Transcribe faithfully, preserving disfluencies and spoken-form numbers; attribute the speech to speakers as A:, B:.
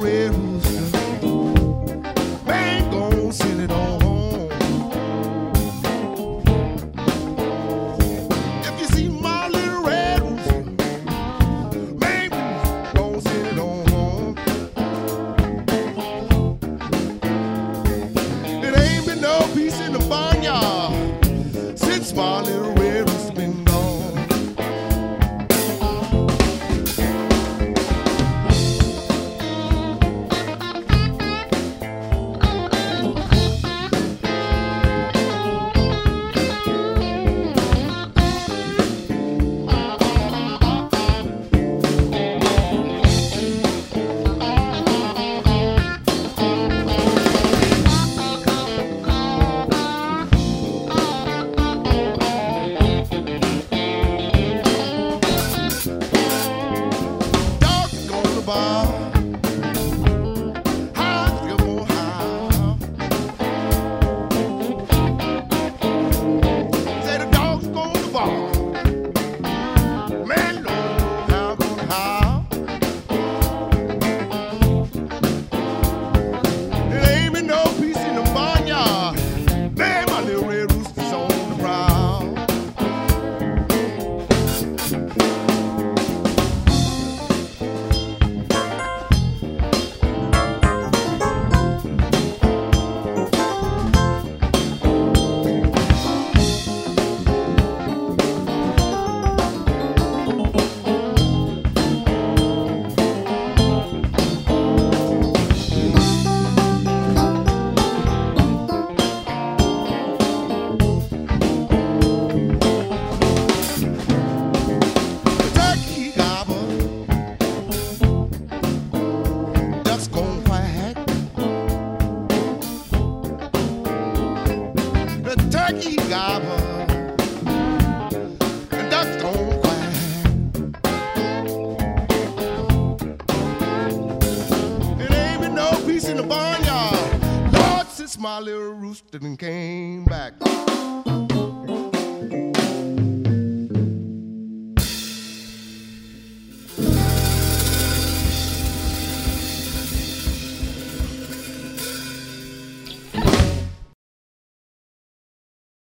A: red rooster, man, gon' send it on home. If you see my little red rooster, man, gon' send it on home. It ain't been no peace in the barnyard since my little red rooster been gone. Turkey gobble, and ducks don't quack. It ain't been no peace in the barnyard, Lord, since my little rooster done came back.